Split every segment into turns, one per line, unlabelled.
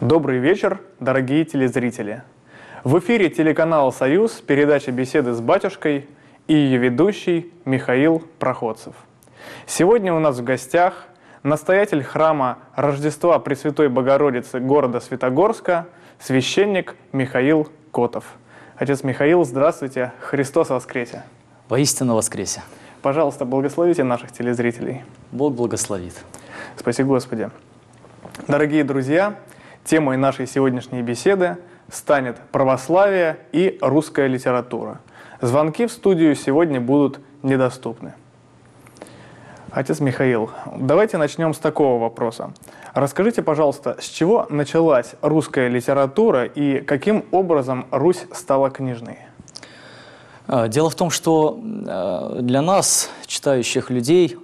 Добрый вечер, дорогие телезрители! В эфире телеканала «Союз», передача «Беседы с батюшкой» и ее ведущий Михаил Проходцев. Сегодня у нас в гостях настоятель храма Рождества Пресвятой Богородицы города Светогорска, священник Михаил Котов. Отец Михаил, здравствуйте! Христос воскресе!
Воистину воскресе!
Пожалуйста, благословите наших телезрителей.
Бог благословит.
Спаси Господи! Дорогие друзья, темой нашей сегодняшней беседы станет православие и русская литература. Звонки в студию сегодня будут недоступны. Отец Михаил, давайте начнем с такого вопроса. Расскажите, пожалуйста, с чего началась русская литература и каким образом Русь стала книжной?
Дело в том, что для нас, читающих людей,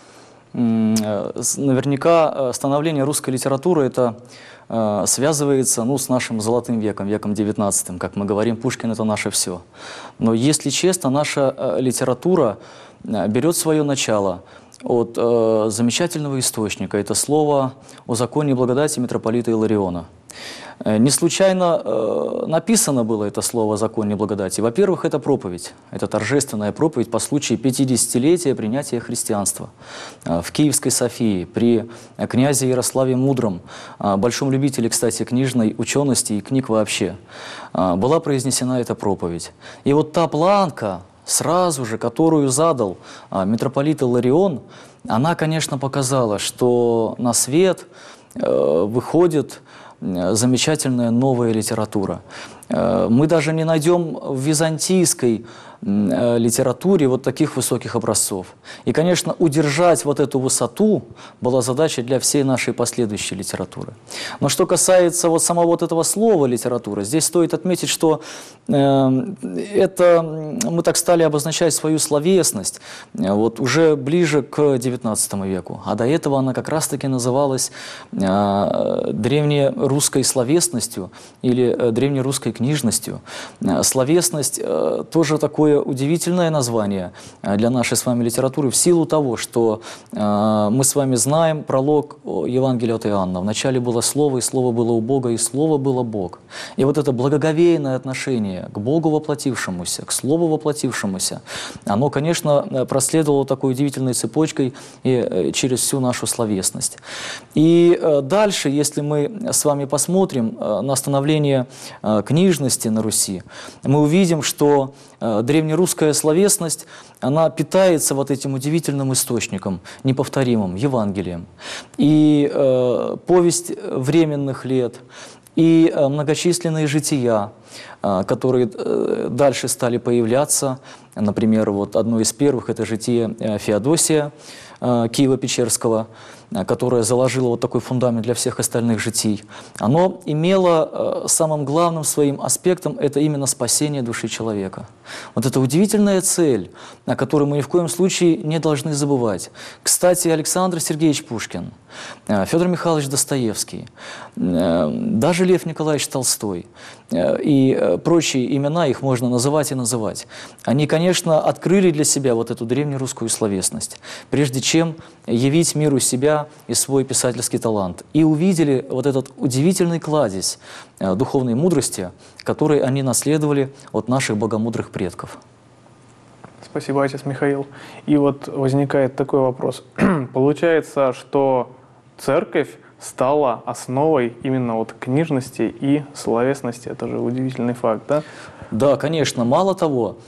наверняка становление русской литературы это связывается с нашим золотым веком, веком XIX. Как мы говорим, Пушкин – это наше все. Но, если честно, наша литература берет свое начало от замечательного источника. Это слово о законе и благодати митрополита Илариона. Не случайно написано было это слово о законе и благодати. Во-первых, это проповедь. Это торжественная проповедь по случаю 50-летия принятия христианства. В Киевской Софии при князе Ярославе Мудром, большом любителе, кстати, книжной учености и книг вообще, была произнесена эта проповедь. И вот та планка, сразу же, которую задал митрополит Иларион, она, конечно, показала, что на свет выходит замечательная новая литература. Мы даже не найдем в византийской литературе вот таких высоких образцов. И, конечно, удержать вот эту высоту была задача для всей нашей последующей литературы. Но что касается вот самого вот этого слова литература, здесь стоит отметить, что это мы так стали обозначать свою словесность вот уже ближе к XIX веку. А до этого она как раз-таки называлась древнерусской словесностью или древнерусской книжностью. Словесность тоже такое удивительное название для нашей с вами литературы в силу того, что мы с вами знаем пролог Евангелия от Иоанна. Вначале было Слово, и Слово было у Бога, и Слово было Бог. И вот это благоговейное отношение к Богу воплотившемуся, к Слову воплотившемуся, оно, конечно, проследовало такой удивительной цепочкой и через всю нашу словесность. И дальше, если мы с вами посмотрим на становление книжности на Руси, мы увидим, что древнерусская словесность, она питается вот этим удивительным источником, неповторимым, Евангелием. И повесть временных лет, и многочисленные жития, которые дальше стали появляться. Например, вот одно из первых – это житие Феодосия Киево-Печерского, которое заложило вот такой фундамент для всех остальных житий. Оно имело самым главным своим аспектом – это именно спасение души человека. Вот это удивительная цель, о которой мы ни в коем случае не должны забывать. Кстати, Александр Сергеевич Пушкин, Федор Михайлович Достоевский, даже Лев Николаевич Толстой и прочие имена, их можно называть и называть, они, конечно, открыли для себя вот эту древнерусскую словесность, прежде чем явить миру себя и свой писательский талант. И увидели вот этот удивительный кладезь духовной мудрости, который они наследовали от наших богомудрых предков.
Спасибо, отец Михаил. И вот возникает такой вопрос. Получается, что церковь стала основой именно вот книжности и словесности. Это же удивительный факт, да?
Да, конечно. Мало того,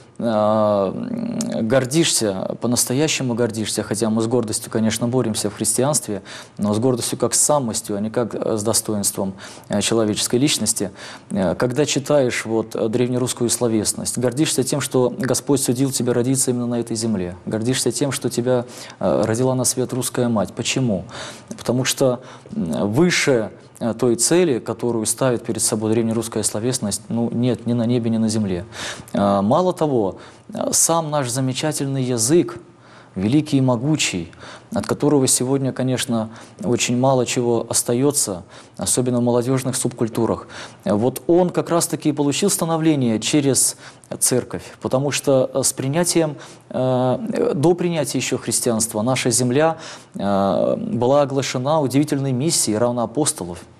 гордишься, по-настоящему гордишься, хотя мы с гордостью, конечно, боремся в христианстве, но с гордостью как с самостью, а не как с достоинством человеческой личности. Когда читаешь вот древнерусскую словесность, гордишься тем, что Господь судил тебя родиться именно на этой земле. Гордишься тем, что тебя родила на свет русская мать. Почему? Потому что выше той цели, которую ставит перед собой древнерусская словесность, нет ни на небе, ни на земле. Мало того, сам наш замечательный язык, великий и могучий, от которого сегодня, конечно, очень мало чего остается, особенно в молодежных субкультурах. Вот он как раз-таки получил становление через церковь, потому что с принятием, до принятия еще христианства, наша земля была оглашена удивительной миссией равноапостолов.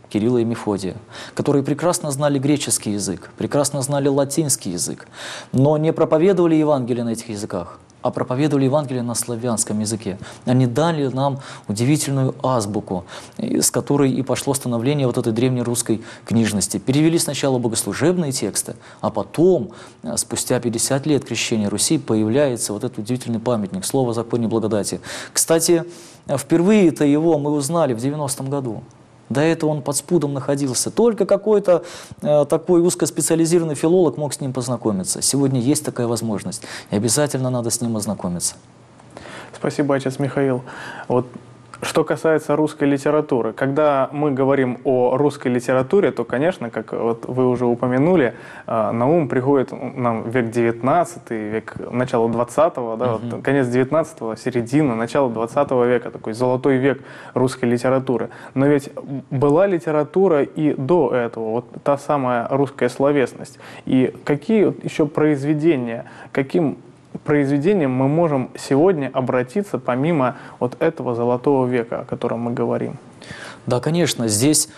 Кирилла и Мефодия, которые прекрасно знали греческий язык, прекрасно знали латинский язык, но не проповедовали Евангелие на этих языках, а проповедовали Евангелие на славянском языке. Они дали нам удивительную азбуку, с которой и пошло становление вот этой древнерусской книжности. Перевели сначала богослужебные тексты, а потом, спустя 50 лет крещения Руси, появляется вот этот удивительный памятник «Слово, закон и благодати». Кстати, впервые-то его мы узнали в 90-м году. До этого он под спудом находился. Только какой-то такой узкоспециализированный филолог мог с ним познакомиться. Сегодня есть такая возможность, и обязательно надо с ним ознакомиться.
Спасибо, отец Михаил. Вот что касается русской литературы, когда мы говорим о русской литературе, то, конечно, как вот вы уже упомянули, на ум приходит нам век 19, век, начало 20-го, да, вот, конец 19-го, середина, начало 20 века, такой золотой век русской литературы. Но ведь была литература и до этого, вот та самая русская словесность. И какие еще произведения, каким произведением мы можем сегодня обратиться помимо вот этого золотого века, о котором мы говорим?
Да, конечно, здесь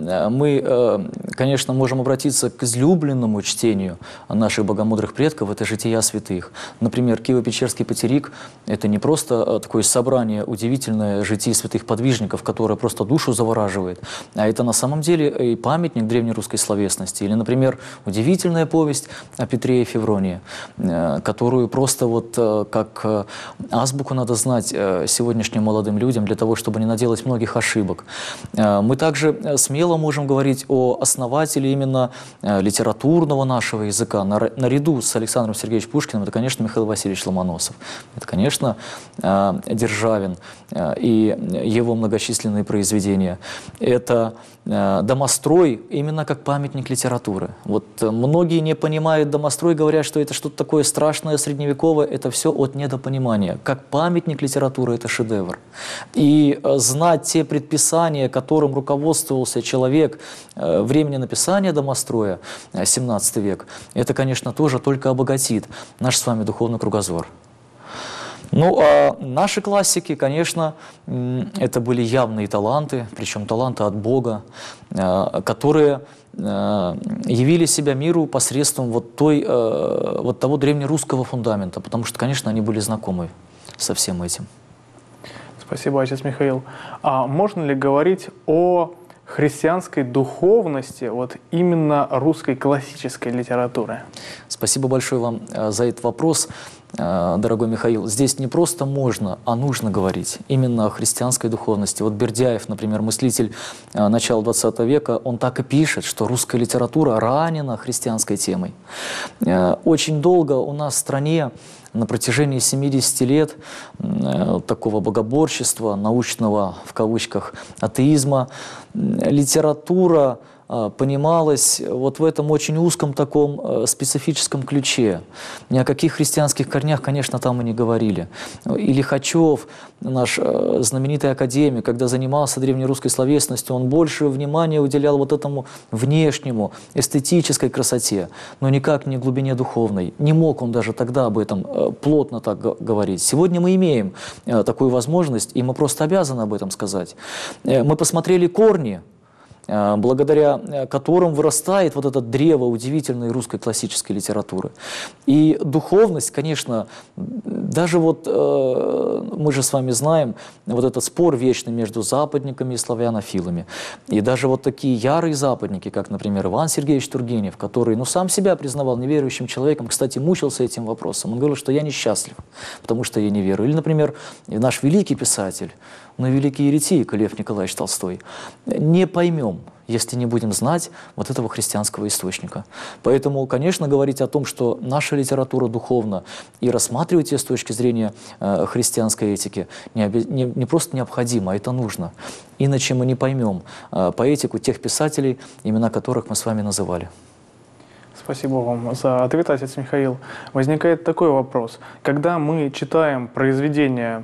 мы, конечно, можем обратиться к излюбленному чтению наших богомудрых предков, это «Жития святых». Например, Киево-Печерский Патерик – это не просто такое собрание удивительное житий святых подвижников, которое просто душу завораживает, а это на самом деле и памятник древнерусской словесности. Или, например, удивительная повесть о Петре и Февронии, которую просто вот как азбуку надо знать сегодняшним молодым людям для того, чтобы не наделать многих ошибок. Мы также смело можем говорить о основателе именно литературного нашего языка, наряду с Александром Сергеевичем Пушкиным, это, конечно, Михаил Васильевич Ломоносов, это, конечно, Державин и его многочисленные произведения, это домострой именно как памятник литературы. Вот многие не понимают домострой, говорят, что это что-то такое страшное, средневековое, это все от недопонимания. Как памятник литературы это шедевр. И знать те предписания, которым руководствовался человек времени написания домостроя, 17 век, это, конечно, тоже только обогатит наш с вами духовный кругозор. Ну, а наши классики, конечно, это были явные таланты, причем таланты от Бога, которые явили себя миру посредством вот того древнерусского фундамента, потому что, конечно, они были знакомы со всем этим.
Спасибо, отец Михаил. А можно ли говорить о христианской духовности вот именно русской классической литературы?
Спасибо большое вам за этот вопрос, дорогой Михаил. Здесь не просто можно, а нужно говорить именно о христианской духовности. Вот Бердяев, например, мыслитель начала 20 века, он так и пишет, что русская литература ранена христианской темой. Очень долго у нас в стране на протяжении 70 лет такого богоборчества, научного, в кавычках, атеизма, литература понималась вот в этом очень узком таком специфическом ключе. Ни о каких христианских корнях, конечно, там и не говорили. И Лихачев, наш знаменитый академик, когда занимался древнерусской словесностью, он больше внимания уделял вот этому внешнему, эстетической красоте, но никак не глубине духовной. Не мог он даже тогда об этом плотно так говорить. Сегодня мы имеем такую возможность, и мы просто обязаны об этом сказать. Мы посмотрели корни, благодаря которым вырастает вот это древо удивительной русской классической литературы. И духовность, конечно, даже вот мы же с вами знаем вот этот спор вечный между западниками и славянофилами. И даже вот такие ярые западники, как, например, Иван Сергеевич Тургенев, который, сам себя признавал неверующим человеком, кстати, мучился этим вопросом. Он говорил, что я несчастлив, потому что я не верую. Или, например, наш великий писатель, великий еретик Лев Николаевич Толстой, не поймем, если не будем знать вот этого христианского источника. Поэтому, конечно, говорить о том, что наша литература духовна и рассматривать ее с точки зрения христианской этики не просто необходимо, а это нужно. Иначе мы не поймем поэтику тех писателей, имена которых мы с вами называли.
Спасибо вам за ответ, отец Михаил. Возникает такой вопрос. Когда мы читаем произведения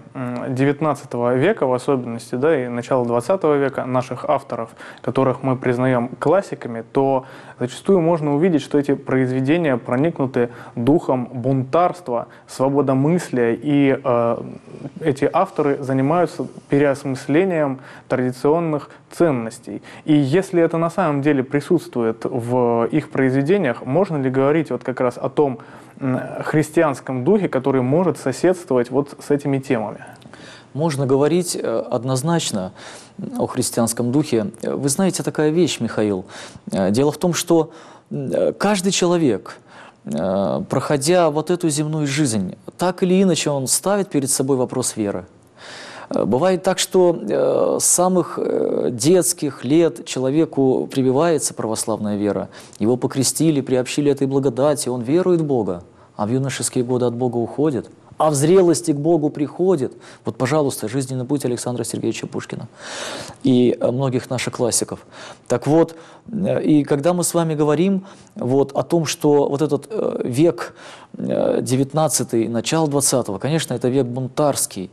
XIX века, в особенности, и начала XX века, наших авторов, которых мы признаем классиками, то зачастую можно увидеть, что эти произведения проникнуты духом бунтарства, свободомыслия, и эти авторы занимаются переосмыслением традиционных ценностей. И если это на самом деле присутствует в их произведениях, можно ли говорить вот как раз о том христианском духе, который может соседствовать вот с этими темами?
Можно говорить однозначно о христианском духе. Вы знаете, такая вещь, Михаил. Дело в том, что каждый человек, проходя вот эту земную жизнь, так или иначе он ставит перед собой вопрос веры. Бывает так, что с самых детских лет человеку прививается православная вера. Его покрестили, приобщили этой благодати, он верует в Бога, а в юношеские годы от Бога уходит, а в зрелости к Богу приходит. Вот, пожалуйста, жизненный путь Александра Сергеевича Пушкина и многих наших классиков. Так вот, и когда мы с вами говорим вот о том, что вот этот век 19-й, начало 20-го, конечно, это век бунтарский,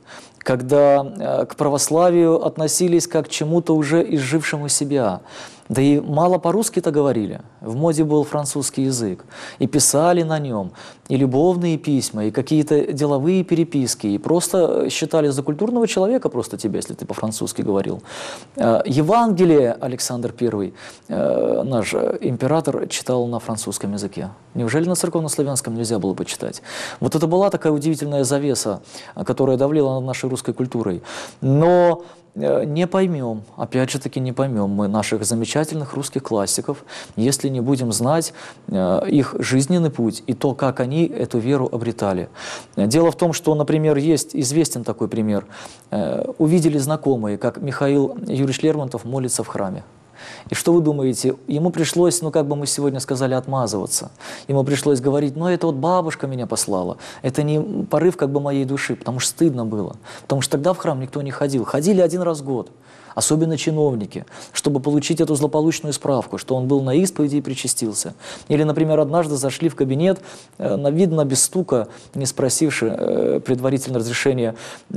когда к православию относились как к чему-то уже изжившему себя. Да и мало по-русски-то говорили. В моде был французский язык. И писали на нем и любовные письма, и какие-то деловые переписки. И просто считали за культурного человека просто тебя, если ты по-французски говорил. Евангелие Александр I, наш император, читал на французском языке. Неужели на церковнославянском нельзя было бы читать? Вот это была такая удивительная завеса, которая давлела над нашей русской культурой. Но не поймем, опять же таки не поймем мы наших замечательных русских классиков, если не будем знать их жизненный путь и то, как они эту веру обретали. Дело в том, что, например, есть известен такой пример. Увидели знакомые, как Михаил Юрьевич Лермонтов молится в храме. И что вы думаете, ему пришлось, ну как бы мы сегодня сказали, отмазываться. Ему пришлось говорить, ну это вот бабушка меня послала, это не порыв как бы моей души, потому что стыдно было. Потому что тогда в храм никто не ходил. Ходили один раз в год, особенно чиновники, чтобы получить эту злополучную справку, что он был на исповеди и причастился. Или, например, однажды зашли в кабинет, видно, без стука, не спросивши предварительно разрешения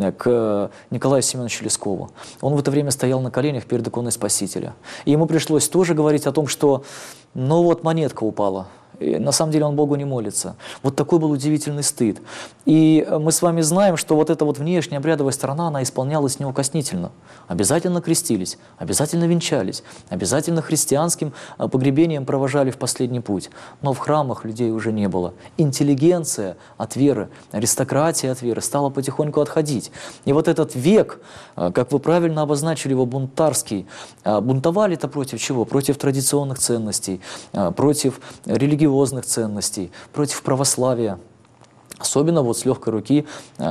к Николаю Семеновичу Лескову. Он в это время стоял на коленях перед иконой Спасителя. И ему пришлось тоже говорить о том, что ну вот монетка упала. И на самом деле он Богу не молится. Вот такой был удивительный стыд. И мы с вами знаем, что вот эта вот внешняя обрядовая сторона, она исполнялась неукоснительно. Обязательно крестились, обязательно венчались, обязательно христианским погребением провожали в последний путь. Но в храмах людей уже не было. Интеллигенция от веры, аристократия от веры стала потихоньку отходить. И вот этот век, как вы правильно обозначили его, бунтарский, бунтовали-то против чего? Против традиционных ценностей, против религиозных ценностей, против православия. Особенно вот с легкой руки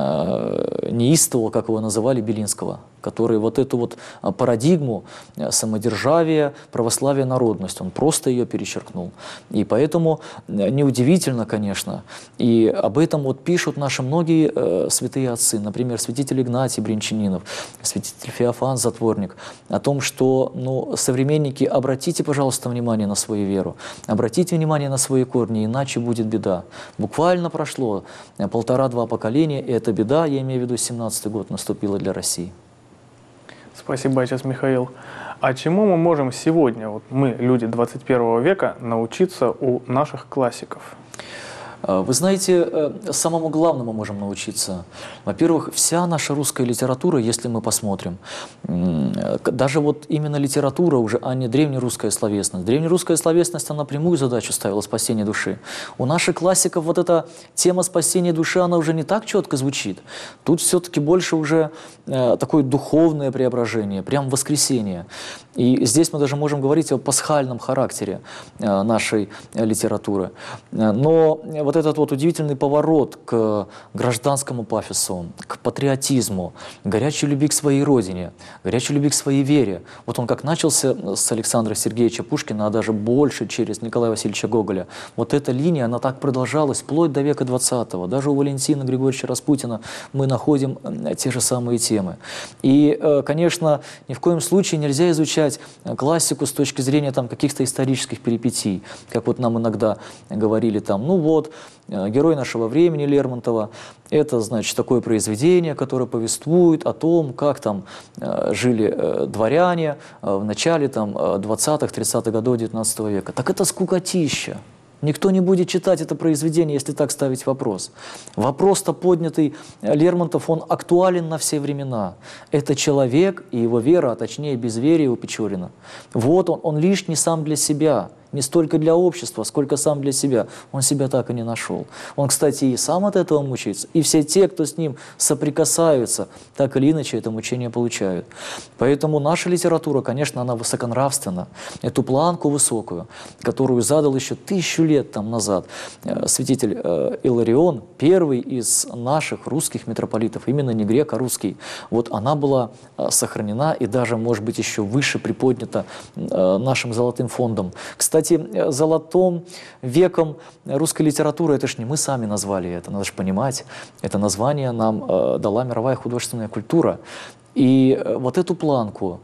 неистового, как его называли, Белинского, который вот эту вот парадигму самодержавия, православия, народность, он просто ее перечеркнул. И поэтому неудивительно, конечно, и об этом вот пишут наши многие святые отцы, например, святитель Игнатий Брянчанинов, святитель Феофан Затворник, о том, что, ну, современники, обратите, пожалуйста, внимание на свою веру, обратите внимание на свои корни, иначе будет беда. Буквально прошло 1,5-2 поколения, и эта беда, я имею в виду 17-й год, наступила для России.
Спасибо, отец Михаил. А чему мы можем сегодня, вот мы, люди 21 века, научиться у наших классиков?
Вы знаете, самому главному можем научиться. Во-первых, вся наша русская литература, если мы посмотрим, даже вот именно литература уже, а не древнерусская словесность. Древнерусская словесность, она прямую задачу ставила — спасение души. У наших классиков вот эта тема спасения души, она уже не так четко звучит. Тут все-таки больше уже такое духовное преображение, прям воскресение. И здесь мы даже можем говорить о пасхальном характере нашей литературы. Но вот этот вот удивительный поворот к гражданскому пафосу, к патриотизму, к горячей любви к своей родине, горячей любви к своей вере. Вот он как начался с Александра Сергеевича Пушкина, а даже больше через Николая Васильевича Гоголя. Вот эта линия, она так продолжалась вплоть до века 20-го. Даже у Валентина Григорьевича Распутина мы находим те же самые темы. И, конечно, ни в коем случае нельзя изучать классику с точки зрения там каких-то исторических перипетий, как вот нам иногда говорили там, ну вот, герой нашего времени Лермонтова, это, значит, такое произведение, которое повествует о том, как там жили дворяне в начале там 20-х, 30-х годов 19 века. Так это скукотища. Никто не будет читать это произведение, если так ставить вопрос. Вопрос-то поднятый Лермонтов, он актуален на все времена. Это человек и его вера, а точнее безверие у Печорина. Вот он лишний сам для себя. Не столько для общества, сколько сам для себя. Он себя так и не нашел. Он, кстати, и сам от этого мучается, и все те, кто с ним соприкасаются, так или иначе это мучение получают. Поэтому наша литература, конечно, она высоконравственна. Эту планку высокую, которую задал еще 1000 лет там назад святитель Иларион, первый из наших русских митрополитов, именно не грек, а русский, вот она была сохранена и даже, может быть, еще выше приподнята нашим золотым фондом. Кстати, золотым веком русской литературы, это ж не мы сами назвали это, надо же понимать, это название нам дала мировая художественная культура. И вот эту планку,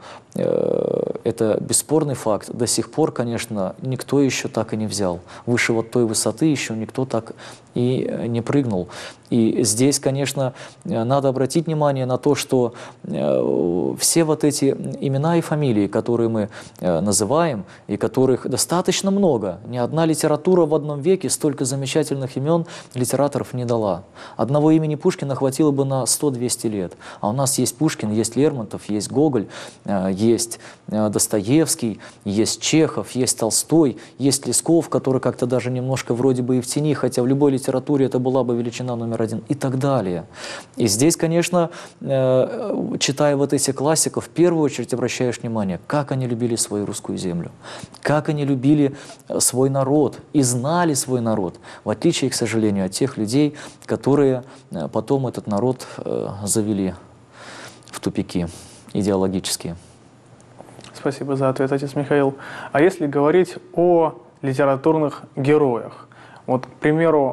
это бесспорный факт, до сих пор, конечно, никто еще так и не взял. Выше вот той высоты еще никто так и не прыгнул. И здесь, конечно, надо обратить внимание на то, что все вот эти имена и фамилии, которые мы называем, и которых достаточно много, ни одна литература в одном веке столько замечательных имен литераторов не дала. Одного имени Пушкина хватило бы на 100-200 лет. А у нас есть Пушкин, есть Лермонтов, есть Гоголь, есть Достоевский, есть Чехов, есть Толстой, есть Лесков, который как-то даже немножко вроде бы и в тени, хотя в любой литературе это была бы величина номер один, и так далее. И здесь, конечно, читая вот этих классиков, в первую очередь обращаешь внимание, как они любили свою русскую землю, как они любили свой народ и знали свой народ, в отличие, к сожалению, от тех людей, которые потом этот народ завели в тупики идеологические.
Спасибо за ответ, отец Михаил. А если говорить о литературных героях, вот, к примеру,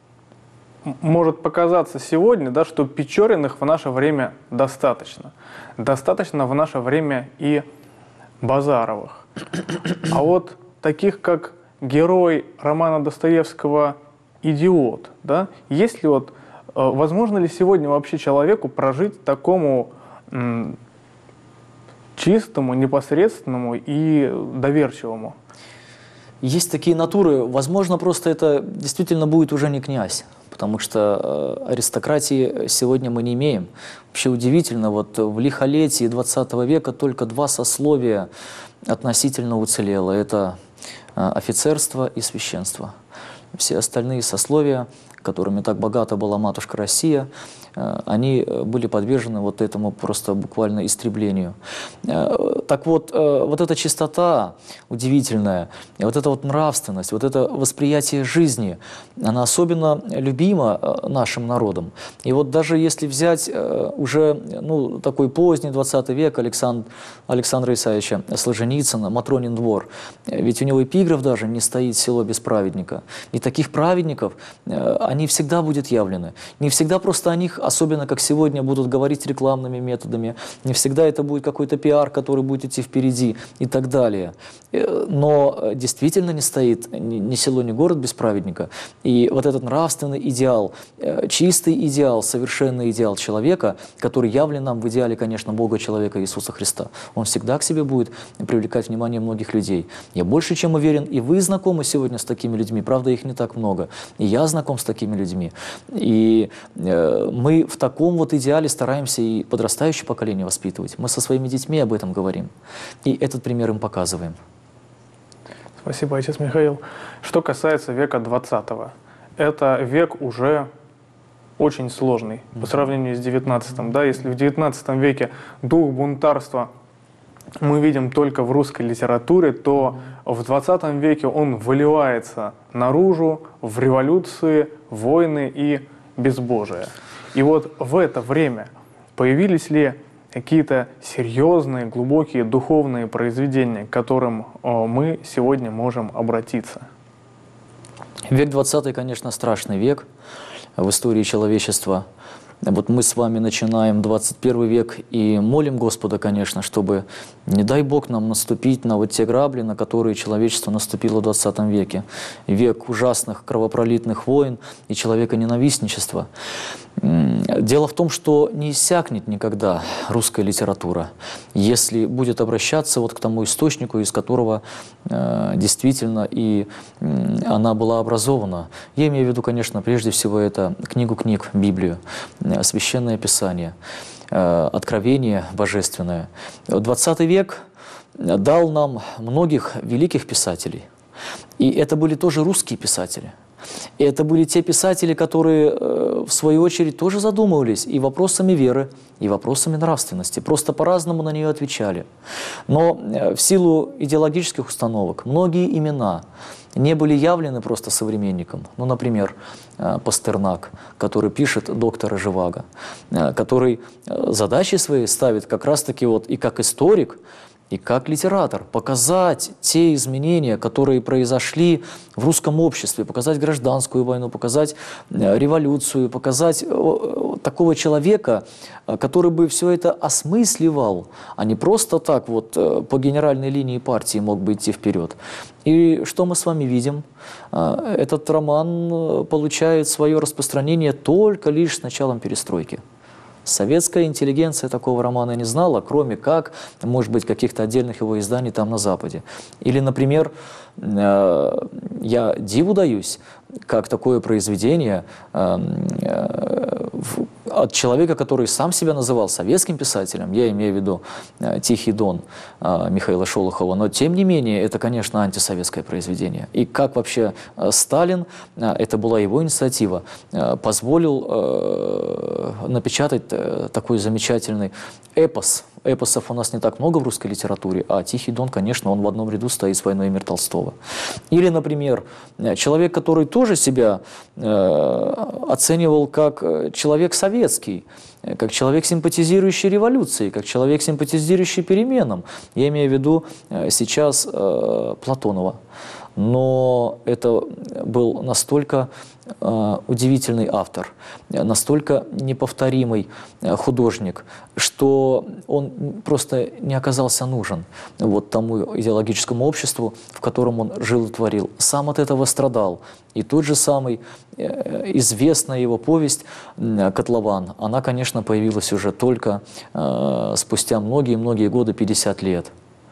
может показаться сегодня, да, что Печориных в наше время достаточно. Достаточно в наше время и Базаровых. А вот таких, как герой романа Достоевского «Идиот», да, есть ли вот, возможно ли сегодня вообще человеку прожить такому чистому, непосредственному и доверчивому?
Есть такие натуры. Возможно, просто это действительно будет уже не князь, потому что аристократии сегодня мы не имеем. Вообще удивительно, вот в лихолетии 20 века только 2 сословия относительно уцелело. Это офицерство и священство. Все остальные сословия, которыми так богата была матушка Россия, они были подвержены вот этому просто буквально истреблению. Так вот, вот эта чистота удивительная, вот эта вот нравственность, вот это восприятие жизни, она особенно любима нашим народом. И вот даже если взять уже такой поздний 20 век Александра Исаевича Солженицына, «Матронин двор», ведь у него эпиграф даже «Не стоит село без праведника». И таких праведников, они всегда будут явлены. Не всегда просто о них, особенно как сегодня, будут говорить рекламными методами. Не всегда это будет какой-то пиар, который будет идти впереди и так далее. Но действительно не стоит ни село, ни город без праведника. И вот этот нравственный идеал, чистый идеал, совершенный идеал человека, который явлен нам в идеале, конечно, Бога, человека Иисуса Христа, он всегда к себе будет привлекать внимание многих людей. Я больше чем уверен, и вы знакомы сегодня с такими людьми, правда, их не так много. И я знаком с такими людьми. И мы в таком вот идеале стараемся и подрастающее поколение воспитывать. Мы со своими детьми об этом говорим. И этот пример им показываем.
Спасибо, отец Михаил. Что касается века 20-го, это век уже очень сложный по сравнению с 19-м. Да, если в 19 веке дух бунтарства мы видим только в русской литературе, то в 20 веке он выливается наружу в революции, войны и безбожие. И вот в это время появились ли какие-то серьезные, глубокие духовные произведения, к которым мы сегодня можем обратиться?
Век 20, конечно, страшный век в истории человечества. Вот мы с вами начинаем 21 век и молим Господа, конечно, чтобы, не дай Бог, нам наступить на вот те грабли, на которые человечество наступило в 20 веке. Век ужасных кровопролитных войн и человеконенавистничества. Дело в том, что не иссякнет никогда русская литература, если будет обращаться вот к тому источнику, из которого действительно и она была образована. Я имею в виду, конечно, прежде всего это книгу книг, Библию, Священное Писание, Откровение Божественное. 20 век дал нам многих великих писателей, и это были тоже русские писатели. И это были те писатели, которые, в свою очередь, тоже задумывались и вопросами веры, и вопросами нравственности. Просто по-разному на нее отвечали. Но в силу идеологических установок многие имена не были явлены просто современникам. Ну, например, Пастернак, который пишет «Доктора Живаго», который задачи свои ставит как раз-таки вот и как историк, и как литератор показать те изменения, которые произошли в русском обществе, показать гражданскую войну, показать революцию, показать такого человека, который бы все это осмысливал, а не просто так вот по генеральной линии партии мог бы идти вперед. И что мы с вами видим? Этот роман получает свое распространение только лишь с началом перестройки. Советская интеллигенция такого романа не знала, кроме как, может быть, каких-то отдельных его изданий там на Западе. Или, например, я диву даюсь, как такое произведение от человека, который сам себя называл советским писателем, я имею в виду «Тихий Дон» Михаила Шолохова, но тем не менее это, конечно, антисоветское произведение. И как вообще Сталин, это была его инициатива, позволил напечатать такой замечательный эпос. Эпосов у нас не так много в русской литературе, а «Тихий Дон», конечно, он в одном ряду стоит с «Войной и мир» Толстого. Или, например, человек, который тоже себя оценивал как человек советский, как человек, симпатизирующий революции, как человек, симпатизирующий переменам. Я имею в виду сейчас Платонова. Но это был настолько удивительный автор, настолько неповторимый художник, что он просто не оказался нужен вот тому идеологическому обществу, в котором он жил и творил. Сам от этого страдал. И тот же самый известная его повесть «Котлован», она, конечно, появилась уже только спустя многие-многие годы, 50 лет.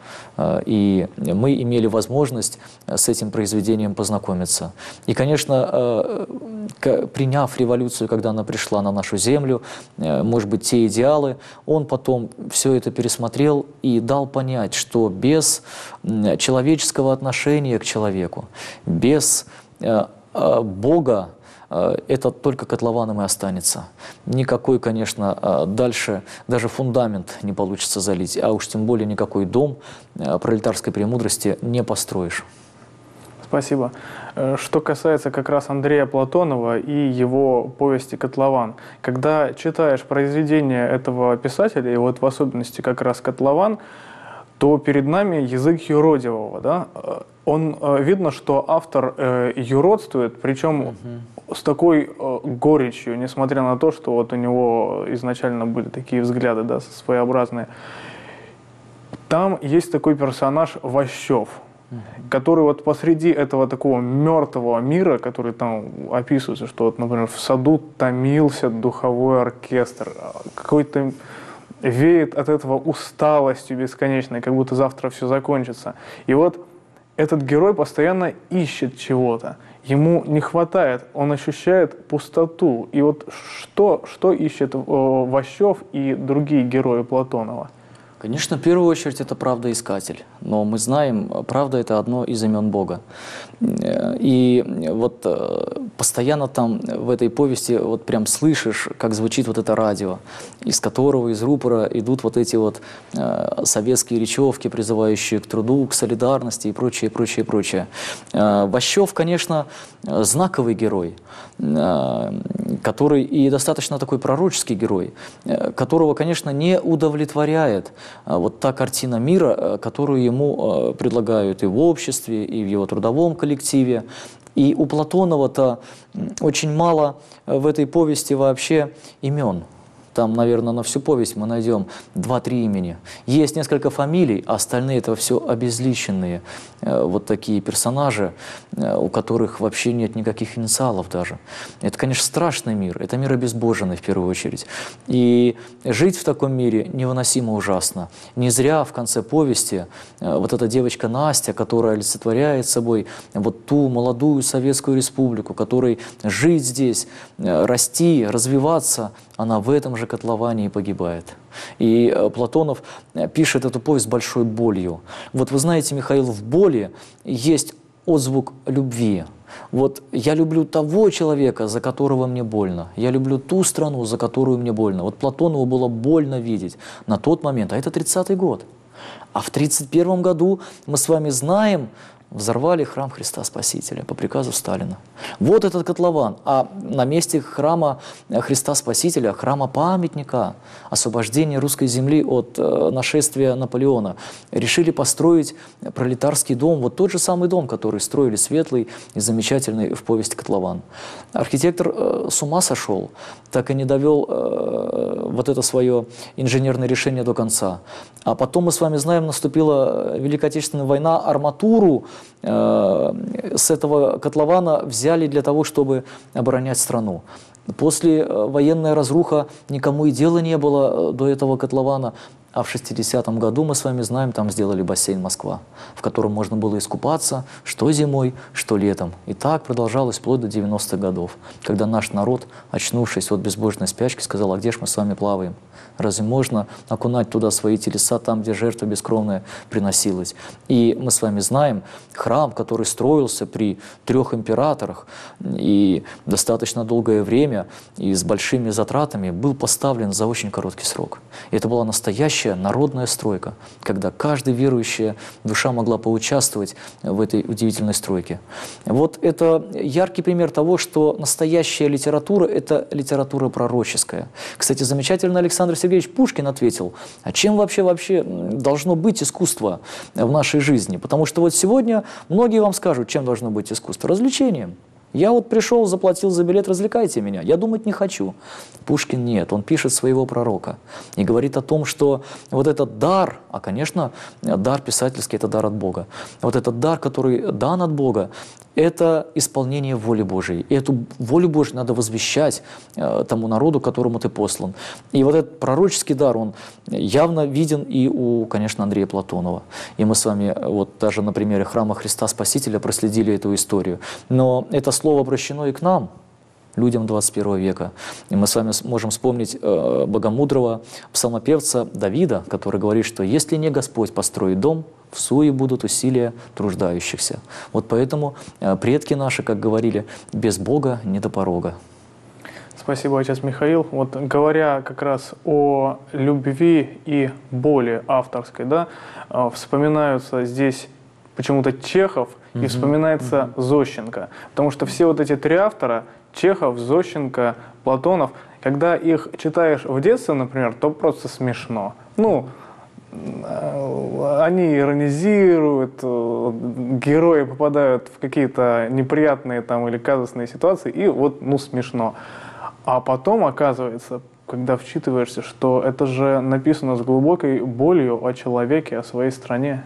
И мы имели возможность с этим произведением познакомиться. И, конечно, приняв революцию, когда она пришла на нашу землю, может быть, те идеалы, он потом все это пересмотрел и дал понять, что без человеческого отношения к человеку, без Бога, это только котлованом и останется. Никакой, конечно, дальше даже фундамент не получится залить, а уж тем более никакой дом пролетарской премудрости не построишь.
Спасибо. Что касается как раз Андрея Платонова и его повести «Котлован», когда читаешь произведение этого писателя, и вот в особенности как раз «Котлован», то перед нами язык юродивого. Да? Видно, что автор юродствует, причем с такой горечью, несмотря на то, что вот у него изначально были такие взгляды, да, своеобразные. Там есть такой персонаж Ващев, который вот посреди этого такого мертвого мира, который там описывается, что вот, например, в саду томился духовой оркестр, какой-то веет от этого усталостью бесконечной, как будто завтра все закончится. И вот этот герой постоянно ищет чего-то, ему не хватает, он ощущает пустоту. И вот что ищет Ващев и другие герои Платонова?
Конечно, в первую очередь это правдоискатель, но мы знаем, правда – это одно из имен Бога. И вот постоянно там в этой повести вот прям слышишь, как звучит вот это радио, из которого, из рупора идут вот эти вот советские речевки, призывающие к труду, к солидарности и прочее, прочее, прочее. Ващев, конечно, знаковый герой. который и достаточно такой пророческий герой, которого, конечно, не удовлетворяет вот та картина мира, которую ему предлагают и в обществе, и в его трудовом коллективе. И у Платонова-то очень мало в этой повести вообще имен. Там, наверное, на всю повесть мы найдем 2-3 имени. Есть несколько фамилий, а остальные это все обезличенные вот такие персонажи, у которых вообще нет никаких инициалов даже. Это, конечно, страшный мир, это мир обезбоженный в первую очередь. И жить в таком мире невыносимо ужасно. Не зря в конце повести вот эта девочка Настя, которая олицетворяет собой вот ту молодую Советскую Республику, которой жить здесь, расти, развиваться, она в этом же котловане и погибает. И Платонов пишет эту повесть с большой болью. Вот вы знаете, Михаил, в боли есть отзвук любви. Вот я люблю того человека, за которого мне больно. Я люблю ту страну, за которую мне больно. Вот Платонову было больно видеть на тот момент, а это 30-й год. А в 1931 году, мы с вами знаем, взорвали храм Христа Спасителя по приказу Сталина. Вот этот котлован. А на месте храма Христа Спасителя, храма-памятника освобождения русской земли от нашествия Наполеона, решили построить пролетарский дом. Вот тот же самый дом, который строили светлый и замечательный в повести «Котлован». Архитектор с ума сошел, так и не довел вот это свое инженерное решение до конца. А потом, мы с вами знаем, наступила Великая Отечественная война, арматуру с этого котлована взяли для того, чтобы оборонять страну. После военная разруха никому и дела не было до этого котлована. А в 60-м году, мы с вами знаем, там сделали бассейн «Москва», в котором можно было искупаться что зимой, что летом. И так продолжалось вплоть до 90-х годов, когда наш народ, очнувшись от безбожной спячки, сказал: а где ж мы с вами плаваем? Разве можно окунать туда свои телеса, там, где жертва бескровная приносилась? И мы с вами знаем, храм, который строился при 3 императорах и достаточно долгое время, и с большими затратами, был поставлен за очень короткий срок. И это была настоящая народная стройка, когда каждая верующая душа могла поучаствовать в этой удивительной стройке. Вот это яркий пример того, что настоящая литература – это литература пророческая. Кстати, замечательно Александр Сергеевич Пушкин ответил: а чем вообще должно быть искусство в нашей жизни? Потому что вот сегодня многие вам скажут, чем должно быть искусство. Развлечением. Я вот пришел, заплатил за билет, развлекайте меня. Я думать не хочу. Пушкин нет, он пишет своего пророка. И говорит о том, что вот этот дар, а, конечно, дар писательский – это дар от Бога. Вот этот дар, который дан от Бога, это исполнение воли Божией. И эту волю Божию надо возвещать тому народу, которому ты послан. И вот этот пророческий дар, он явно виден и у, конечно, Андрея Платонова. И мы с вами вот даже на примере храма Христа Спасителя проследили эту историю. Но это слово обращено и к нам, людям 21 века. И мы с вами можем вспомнить богомудрого псалмопевца Давида, который говорит, что «если не Господь построит дом, всуе будут усилия труждающихся». Вот поэтому предки наши, как говорили, без Бога не до порога.
Спасибо, отец Михаил. Вот говоря как раз о любви и боли авторской, да, вспоминаются здесь почему-то Чехов и вспоминается Зощенко. Потому что все вот эти 3 автора, Чехов, Зощенко, Платонов, когда их читаешь в детстве, например, то просто смешно. Ну, они иронизируют, герои попадают в какие-то неприятные там или казусные ситуации, и вот, ну, смешно. А потом оказывается, когда вчитываешься, что это же написано с глубокой болью о человеке, о своей стране.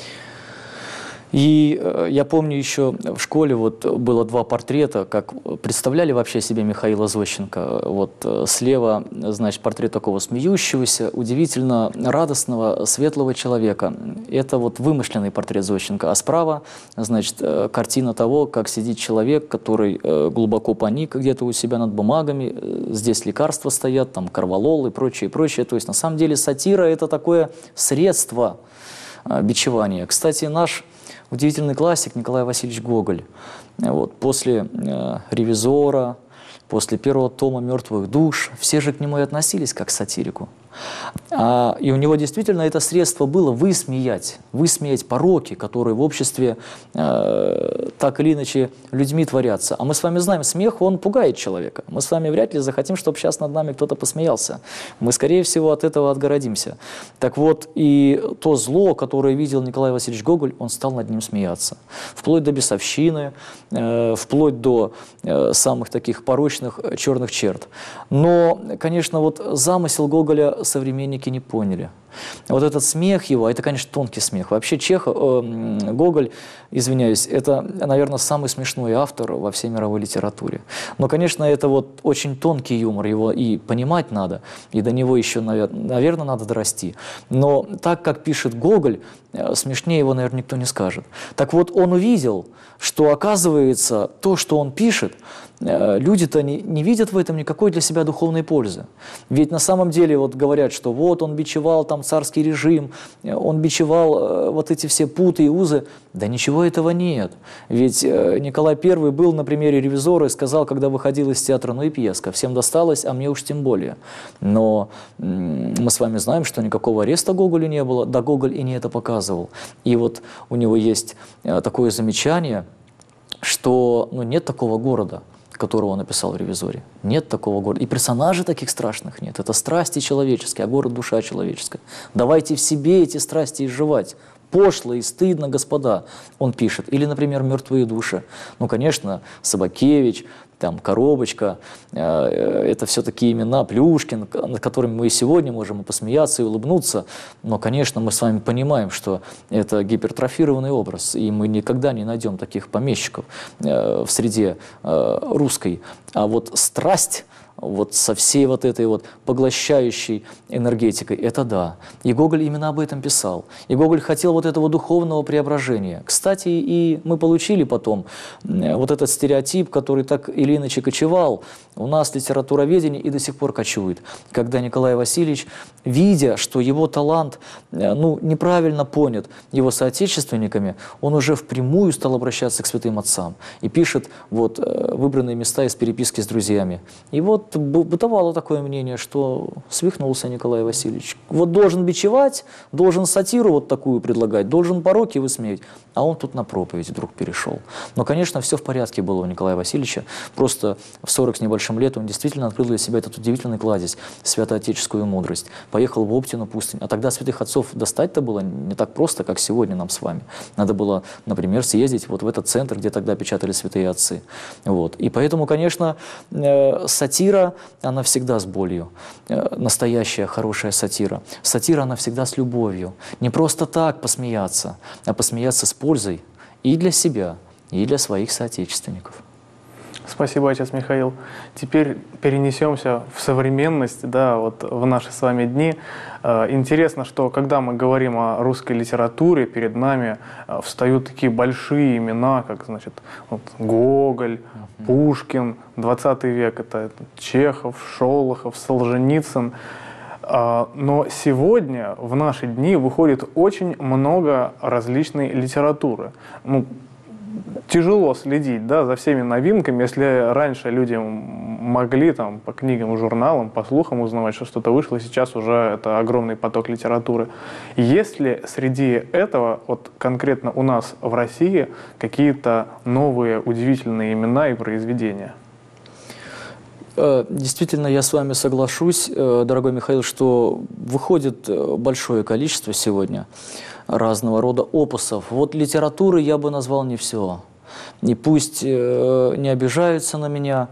И я помню, еще в школе вот было 2 портрета, как представляли вообще себе Михаила Зощенко. Вот слева, значит, портрет такого смеющегося, удивительно радостного, светлого человека. Это вот вымышленный портрет Зощенко. А справа, значит, картина того, как сидит человек, который глубоко паник где-то у себя над бумагами. Здесь лекарства стоят, там корвалол и прочее, прочее. То есть на самом деле сатира – это такое средство бичевания. Кстати, наш удивительный классик Николай Васильевич Гоголь. Вот, после «Ревизора», после 1-го тома «Мертвых душ» все же к нему и относились как к сатирику. И у него действительно это средство было высмеять пороки, которые в обществе так или иначе людьми творятся. А мы с вами знаем, смех, он пугает человека. Мы с вами вряд ли захотим, чтобы сейчас над нами кто-то посмеялся. Мы, скорее всего, от этого отгородимся. Так вот, и то зло, которое видел Николай Васильевич Гоголь, он стал над ним смеяться. Вплоть до бесовщины, вплоть до самых таких порочных черных черт. Но, конечно, вот замысел Гоголя современники не поняли. Вот этот смех его, это, конечно, тонкий смех. Вообще Гоголь, извиняюсь, это, наверное, самый смешной автор во всей мировой литературе. Но, конечно, это вот очень тонкий юмор, его и понимать надо, и до него еще, наверное, надо дорасти. Но так, как пишет Гоголь, смешнее его, наверное, никто не скажет. Так вот, он увидел, что, оказывается, то, что он пишет, люди-то не видят в этом никакой для себя духовной пользы. Ведь на самом деле вот говорят, что вот он бичевал там царский режим, он бичевал вот эти все путы и узы. Да ничего этого нет. Ведь Николай I был на примере «Ревизора» и сказал, когда выходил из театра: ну и пьеска, всем досталось, а мне уж тем более. Но мы с вами знаем, что никакого ареста Гоголю не было, да Гоголь и не это показывал. И вот у него есть такое замечание, что нет такого города, которого он написал в «Ревизоре». Нет такого города. И персонажей таких страшных нет. Это страсти человеческие, а город — душа человеческая. Давайте в себе эти страсти изживать. Пошло и стыдно, господа, он пишет. Или, например, «Мертвые души». Ну, конечно, Собакевич, там, Коробочка, это все такие имена, Плюшкин, над которыми мы и сегодня можем посмеяться и улыбнуться. Но, конечно, мы с вами понимаем, что это гипертрофированный образ, и мы никогда не найдем таких помещиков в среде русской. А вот страсть, вот со всей вот этой вот поглощающей энергетикой, это да. И Гоголь именно об этом писал. И Гоголь хотел вот этого духовного преображения. Кстати, и мы получили потом вот этот стереотип, который так или иначе кочевал у нас в литературоведении и до сих пор кочует. Когда Николай Васильевич, видя, что его талант неправильно понят его соотечественниками, он уже впрямую стал обращаться к святым отцам и пишет вот выбранные места из переписки с друзьями. И вот бытовало такое мнение, что свихнулся Николай Васильевич. Вот должен бичевать, должен сатиру вот такую предлагать, должен пороки высмеять, а он тут на проповедь вдруг перешел. Но, конечно, все в порядке было у Николая Васильевича. Просто в 40 с небольшим лет он действительно открыл для себя этот удивительный кладезь, святоотеческую мудрость. Поехал в Оптину пустынь. А тогда святых отцов достать-то было не так просто, как сегодня нам с вами. Надо было, например, съездить вот в этот центр, где тогда печатали святые отцы. Вот. И поэтому, конечно, сатира, она всегда с болью. Настоящая хорошая сатира. Сатира, она всегда с любовью. Не просто так посмеяться, а посмеяться с пользой и для себя, и для своих соотечественников.
Спасибо, отец Михаил. Теперь перенесемся в современность, да, вот в наши с вами дни. Интересно, что когда мы говорим о русской литературе, перед нами встают такие большие имена, как, значит, вот Гоголь, Пушкин, 20 век, это Чехов, Шолохов, Солженицын. Но сегодня, в наши дни, выходит очень много различной литературы. Тяжело следить, да, за всеми новинками. Если раньше люди могли там, по книгам, журналам, по слухам узнавать, что что-то вышло, сейчас уже это огромный поток литературы. Есть ли среди этого, вот конкретно у нас в России, какие-то новые удивительные имена и произведения?
Действительно, я с вами соглашусь, дорогой Михаил, что выходит большое количество сегодня разного рода опусов. Вот литературы я бы назвал не все. И пусть не обижаются на меня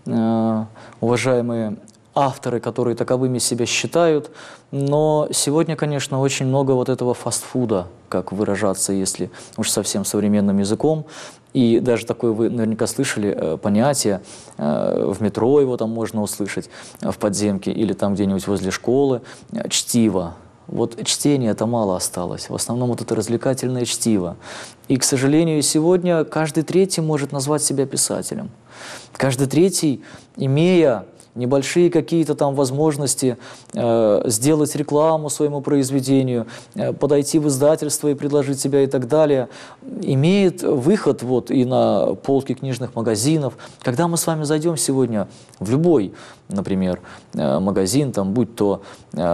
уважаемые авторы, которые таковыми себя считают, но сегодня, конечно, очень много вот этого фастфуда, как выражаться, если уж совсем современным языком. И даже такое вы наверняка слышали понятие, в метро его там можно услышать, в подземке или там где-нибудь возле школы, чтиво. Вот чтения-то мало осталось, в основном вот это развлекательное чтиво. И, к сожалению, сегодня каждый третий может назвать себя писателем. Каждый третий, имея небольшие какие-то там возможности сделать рекламу своему произведению, подойти в издательство и предложить себя и так далее, имеет выход вот и на полки книжных магазинов. Когда мы с вами зайдем сегодня в любой, например, магазин, там, будь то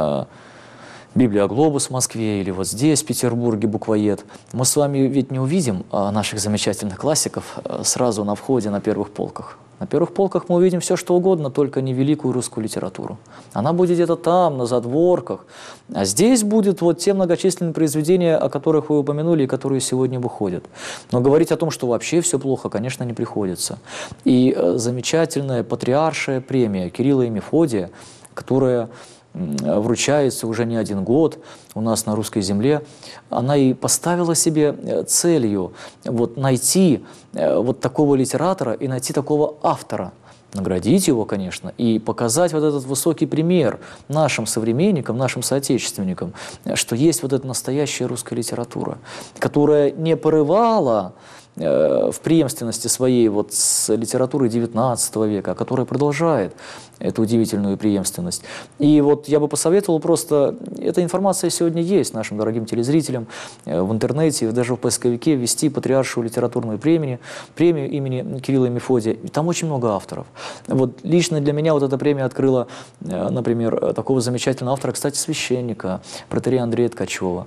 Библиоглобус в Москве или вот здесь, в Петербурге, Буквоед, мы с вами ведь не увидим наших замечательных классиков сразу на входе на первых полках. На первых полках мы увидим все, что угодно, только не великую русскую литературу. Она будет где-то там, на задворках. А здесь будут вот те многочисленные произведения, о которых вы упомянули и которые сегодня выходят. Но говорить о том, что вообще все плохо, конечно, не приходится. И замечательная патриаршая премия Кирилла и Мефодия, которая вручается уже не один год у нас на русской земле, она и поставила себе целью вот найти вот такого литератора и найти такого автора, наградить его, конечно, и показать вот этот высокий пример нашим современникам, нашим соотечественникам, что есть вот эта настоящая русская литература, которая не порывала в преемственности своей вот с литературой XIX века, которая продолжает эту удивительную преемственность. И вот я бы посоветовал просто, эта информация сегодня есть нашим дорогим телезрителям в интернете, даже в поисковике ввести патриаршую литературную премию имени Кирилла и Мефодия. И там очень много авторов. Вот лично для меня вот эта премия открыла, например, такого замечательного автора, кстати, священника, протоиерея Андрея Ткачева.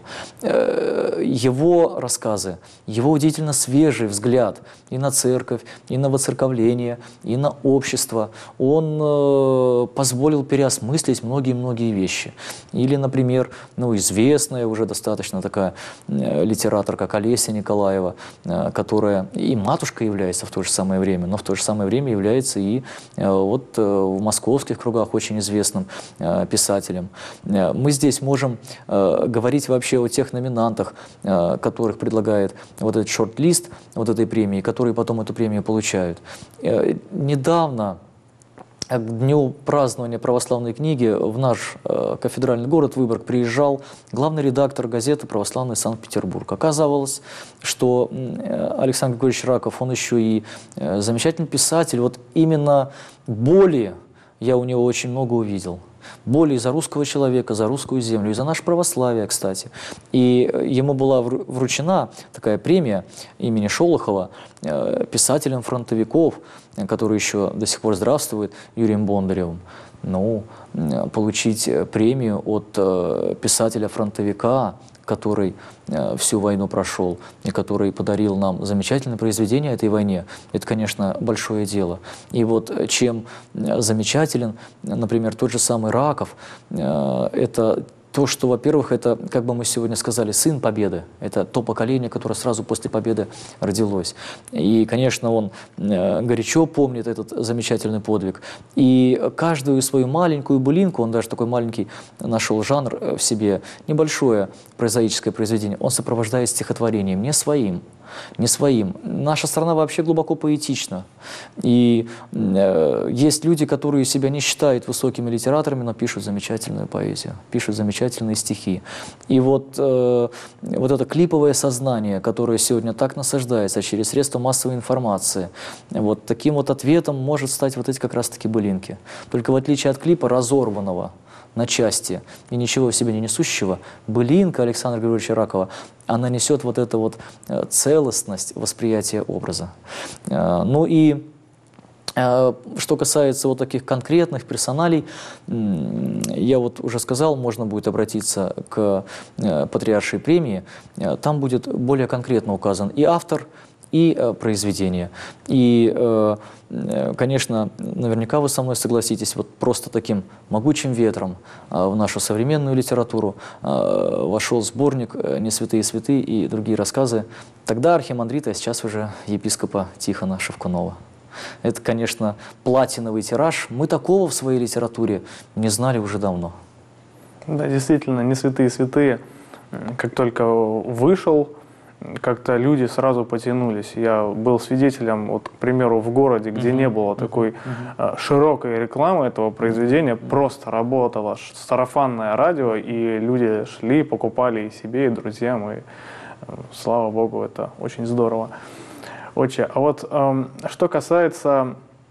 Его рассказы, его удивительно свежий взгляд и на церковь, и на воцерковление, и на общество. Он позволил переосмыслить многие-многие вещи. Или, например, ну, известная уже достаточно такая литератор, как Олеся Николаева, которая и матушкой является в то же самое время, но в то же самое время является и вот в московских кругах очень известным писателем. Мы здесь можем говорить вообще о тех номинантах, которых предлагает вот этот шорт-лист вот этой премии, которые потом эту премию получают. Недавно, к дню празднования православной книги, в наш кафедральный город Выборг приезжал главный редактор газеты «Православный Санкт-Петербург». Оказалось, что Александр Григорьевич Раков, он еще и замечательный писатель. Вот именно боли я у него очень много увидел. Боли за русского человека, за русскую землю, и за наше православие, кстати. И ему была вручена такая премия имени Шолохова писателям фронтовиков, который еще до сих пор здравствует, Юрием Бондаревым. Ну, получить премию от писателя-фронтовика, который всю войну прошел и который подарил нам замечательное произведение этой войне, это, конечно, большое дело. И вот чем замечателен, например, тот же самый Раков, это то, что, во-первых, это, как бы мы сегодня сказали, сын Победы. Это то поколение, которое сразу после Победы родилось. И, конечно, он горячо помнит этот замечательный подвиг. И каждую свою маленькую былинку, он даже такой маленький нашел жанр в себе, небольшое прозаическое произведение, он сопровождает стихотворением, не своим. Не своим. Наша страна вообще глубоко поэтична. И есть люди, которые себя не считают высокими литераторами, но пишут замечательную поэзию, пишут замечательные стихи. И вот это клиповое сознание, которое сегодня так насаждается через средства массовой информации, вот таким вот ответом может стать вот эти как раз-таки былинки. Только в отличие от клипа, разорванного на части и ничего в себе не несущего, былинка Александра Григорьевича Ракова, она несет вот эту вот целостность восприятия образа. Ну и что касается вот таких конкретных персоналей, я вот уже сказал, можно будет обратиться к патриаршей премии, там будет более конкретно указан и автор, и произведение. И, конечно, наверняка вы со мной согласитесь, вот просто таким могучим ветром в нашу современную литературу вошел сборник «Не святые святые» и другие рассказы тогда архимандрита, а сейчас уже епископа Тихона Шевкунова. Это, конечно, платиновый тираж. Мы такого в своей литературе не знали уже давно.
Да, действительно, «Не святые святые», как только вышел, как-то люди сразу потянулись. Я был свидетелем, вот, к примеру, в городе, где не было такой широкой рекламы этого произведения, просто работало сарафанное радио, и люди шли, покупали и себе, и друзьям, и слава Богу, это очень здорово. Отче, а вот что касается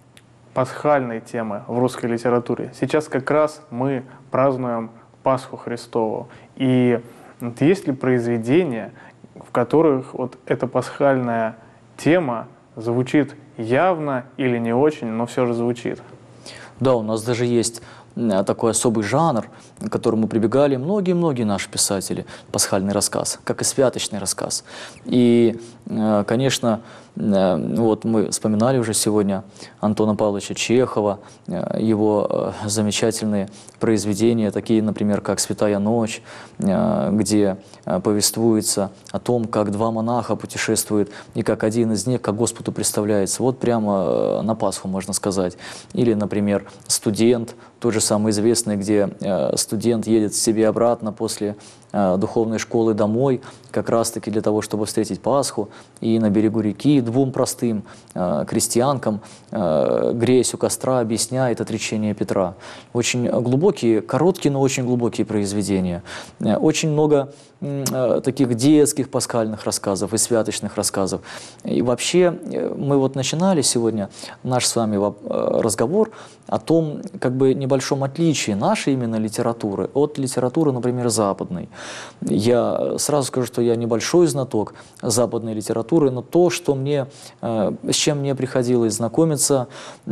пасхальной темы в русской литературе. Сейчас как раз мы празднуем Пасху Христову. И вот есть ли произведения, в которых вот эта пасхальная тема звучит явно или не очень, но все же звучит?
Да, у нас даже есть такой особый жанр, к которому прибегали многие-многие наши писатели, пасхальный рассказ, как и святочный рассказ. И, конечно, вот мы вспоминали уже сегодня Антона Павловича Чехова, его замечательные произведения, такие, например, как «Святая ночь», где повествуется о том, как два монаха путешествуют, и как один из них, как Господу представляется, вот прямо на Пасху, можно сказать. Или, например, «Студент», тот же самый известный, где студент едет к себе обратно после духовной школы домой, как раз-таки для того, чтобы встретить Пасху, и на берегу реки двум простым крестьянкам, греясь у костра, объясняет отречение Петра. Очень глубокие, короткие, но очень глубокие произведения. Очень много таких детских пасхальных рассказов и святочных рассказов. И вообще мы вот начинали сегодня наш с вами разговор о том, как бы небольшом отличии нашей именно литературы от литературы, например, западной. Я сразу скажу, что я небольшой знаток западной литературы, но то, что мне, с чем мне приходилось знакомиться,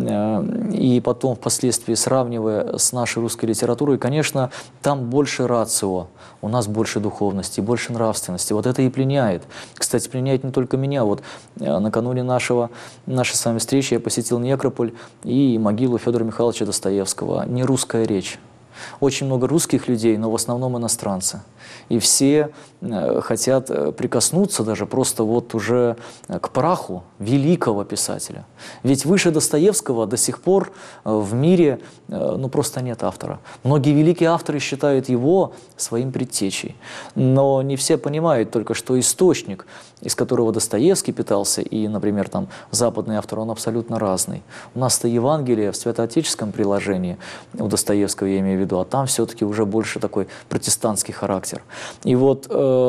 и потом впоследствии сравнивая с нашей русской литературой, конечно, там больше рацио, у нас больше духовности, больше нравственности. Вот это и пленяет. Кстати, пленяет не только меня. Вот накануне нашей с вами встречи я посетил Некрополь и могилу Федора Михайловича Достоевского. Не русская речь. Очень много русских людей, но в основном иностранцы. И все хотят прикоснуться даже просто вот уже к праху великого писателя. Ведь выше Достоевского до сих пор в мире ну, просто нет автора. Многие великие авторы считают его своим предтечей. Но не все понимают только, что источник, из которого Достоевский питался, и, например, там западный автор, он абсолютно разный. У нас-то Евангелие в святоотеческом приложении, у Достоевского я имею в виду, а там все-таки уже больше такой протестантский характер. И вот,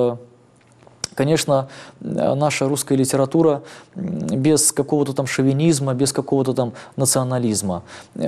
конечно, наша русская литература без какого-то там шовинизма, без какого-то там национализма,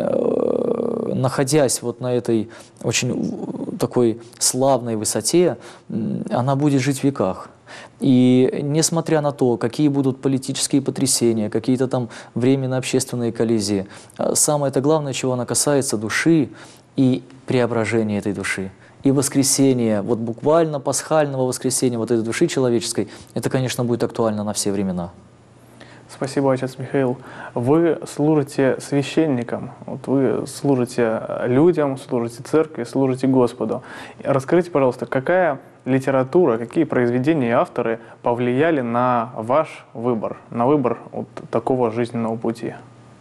находясь вот на этой очень такой славной высоте, она будет жить в веках. И несмотря на то, какие будут политические потрясения, какие-то там временно-общественные коллизии, самое-то главное, чего она касается души и преображения этой души. И воскресение, вот буквально пасхального воскресения вот этой души человеческой, это, конечно, будет актуально на все времена.
Спасибо, отец Михаил. Вы служите священникам, вот вы служите людям, служите церкви, служите Господу. Расскажите, пожалуйста, какая литература, какие произведения и авторы повлияли на ваш выбор, на выбор вот такого жизненного пути?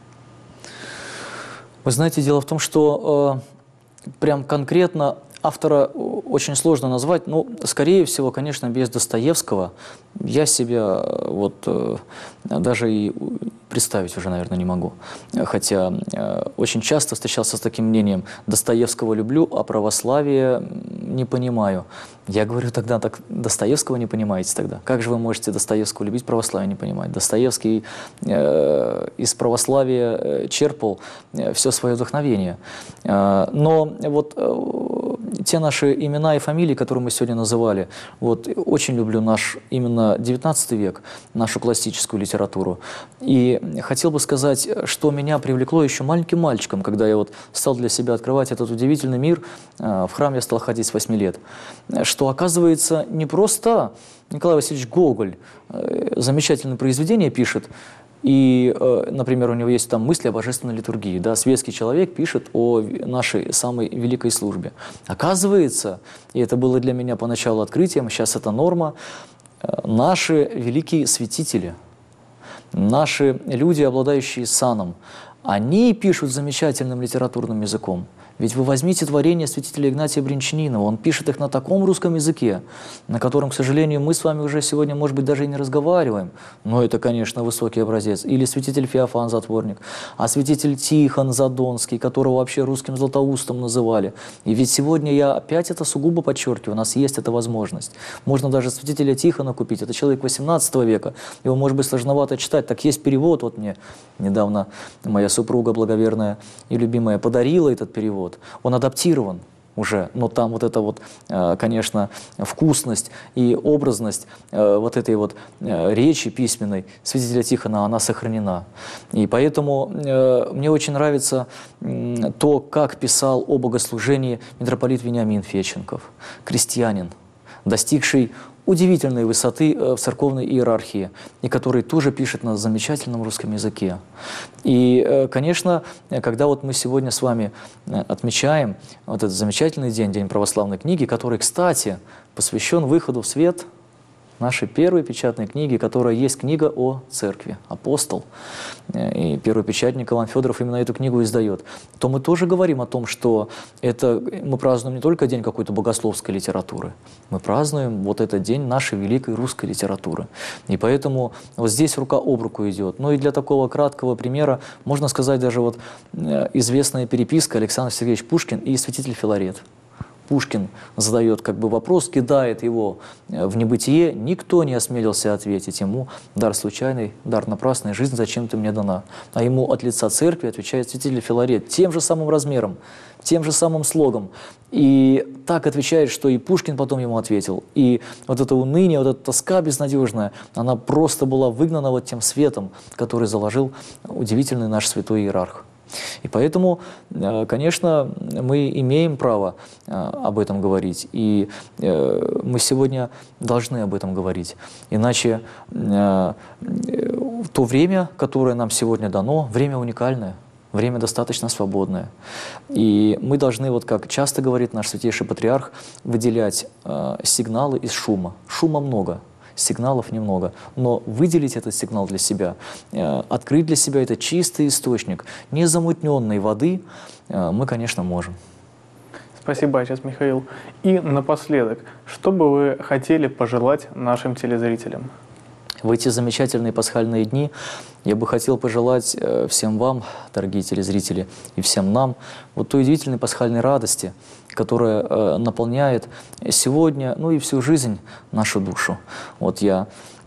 Вы знаете, дело в том, что прям конкретно автора очень сложно назвать, но, скорее всего, конечно, без Достоевского я себя вот даже и представить уже, наверное, не могу. Хотя очень часто встречался с таким мнением: Достоевского люблю, а православие не понимаю. Я говорю тогда: так Достоевского не понимаете тогда? Как же вы можете Достоевского любить, православие не понимать? Достоевский из православия черпал все свое вдохновение. Но вот те наши имена и фамилии, которые мы сегодня называли, вот очень люблю наш именно 19 век, нашу классическую литературу. И хотел бы сказать, что меня привлекло еще маленьким мальчиком, когда я вот стал для себя открывать этот удивительный мир. В храм я стал ходить с 8 лет. Что, оказывается, не просто Николай Васильевич Гоголь замечательное произведение пишет, и, например, у него есть там мысли о божественной литургии. Да? Светский человек пишет о нашей самой великой службе. Оказывается, и это было для меня поначалу открытием, сейчас это норма, наши великие святители, наши люди, обладающие саном, они пишут замечательным литературным языком. Ведь вы возьмите творения святителя Игнатия Бринчанинова, он пишет их на таком русском языке, на котором, к сожалению, мы с вами уже сегодня, может быть, даже и не разговариваем, но это, конечно, высокий образец. Или святитель Феофан Затворник, а святитель Тихон Задонский, которого вообще русским Златоустом называли. И ведь сегодня я опять это сугубо подчеркиваю, у нас есть эта возможность. Можно даже святителя Тихона купить, это человек 18 века, его, может быть, сложновато читать, так есть перевод, вот мне недавно моя супруга благоверная и любимая подарила этот перевод. Он адаптирован уже, но там вот эта вот, конечно, вкусность и образность вот этой вот речи письменной святителя Тихона, она сохранена. И поэтому мне очень нравится то, как писал о богослужении митрополит Вениамин Федченков, крестьянин, достигший удивительной высоты в церковной иерархии, и который тоже пишет на замечательном русском языке. И, конечно, когда вот мы сегодня с вами отмечаем вот этот замечательный день, День православной книги, который, кстати, посвящен выходу в свет нашей первой печатной книги, которая есть книга о церкви, «Апостол». И первый печатник Иван Федоров именно эту книгу издает. То мы тоже говорим о том, что мы празднуем не только день какой-то богословской литературы, мы празднуем вот этот день нашей великой русской литературы. И поэтому вот здесь рука об руку идет. Ну и для такого краткого примера можно сказать даже вот известная переписка Александр Сергеевич Пушкин и святитель Филарет. Пушкин задает как бы вопрос, кидает его в небытие, никто не осмелился ответить ему: дар случайный, дар напрасный, жизнь зачем ты мне дана? А ему от лица церкви отвечает святитель Филарет тем же самым размером, тем же самым слогом. И так отвечает, что и Пушкин потом ему ответил. И вот это уныние, вот эта тоска безнадежная, она просто была выгнана вот тем светом, который заложил удивительный наш святой иерарх. И поэтому, конечно, мы имеем право об этом говорить, и мы сегодня должны об этом говорить. Иначе то время, которое нам сегодня дано, время уникальное, время достаточно свободное. И мы должны, вот как часто говорит наш святейший патриарх, выделять сигналы из шума. Шума много. Сигналов немного, но выделить этот сигнал для себя, открыть для себя этот чистый источник незамутненной воды мы, конечно, можем.
Спасибо, отец Михаил. И напоследок, что бы вы хотели пожелать нашим телезрителям?
В эти замечательные пасхальные дни я бы хотел пожелать всем вам, дорогие телезрители, и всем нам вот той удивительной пасхальной радости, которая наполняет сегодня, ну и всю жизнь нашу душу. Вот я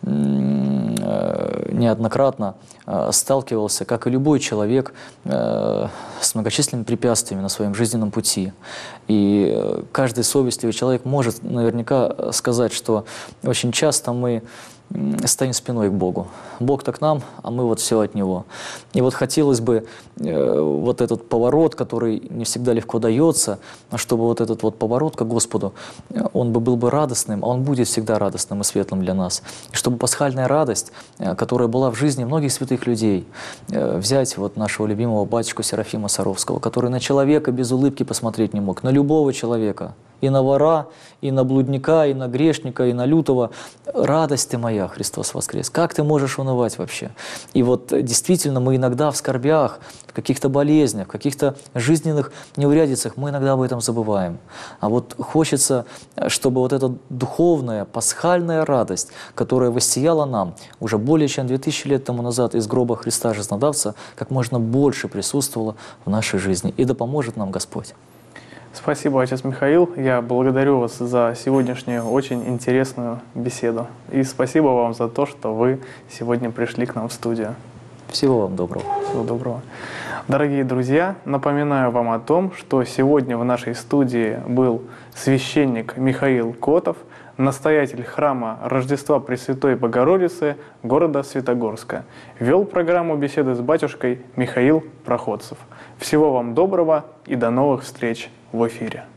неоднократно сталкивался, как и любой человек, с многочисленными препятствиями на своем жизненном пути. И каждый совестливый человек может наверняка сказать, что очень часто мы стоим спиной к Богу. Бог-то к нам, а мы вот все от Него. И вот хотелось бы вот этот поворот, который не всегда легко дается, чтобы вот этот вот поворот к Господу, он был бы радостным, а он будет всегда радостным и светлым для нас. И чтобы пасхальная радость, которая была в жизни многих святых людей, взять вот нашего любимого батюшку Серафима Саровского, который на человека без улыбки посмотреть не мог, на любого человека, и на вора, и на блудника, и на грешника, и на лютого. Радость ты моя, Христос воскрес. Как ты можешь унывать вообще? И вот действительно мы иногда в скорбях, в каких-то болезнях, в каких-то жизненных неурядицах мы иногда об этом забываем. А вот хочется, чтобы вот эта духовная, пасхальная радость, которая воссияла нам уже более чем 2000 лет тому назад из гроба Христа Жизнодавца, как можно больше присутствовала в нашей жизни. И да поможет нам Господь.
Спасибо, отец Михаил. Я благодарю вас за сегодняшнюю очень интересную беседу. И спасибо вам за то, что вы сегодня пришли к нам в студию.
Всего вам доброго.
Всего доброго. Дорогие друзья, напоминаю вам о том, что сегодня в нашей студии был священник Михаил Котов, настоятель храма Рождества Пресвятой Богородицы города Светогорска. Вел программу беседы с батюшкой Михаил Проходцев. Всего вам доброго и до новых встреч в эфире.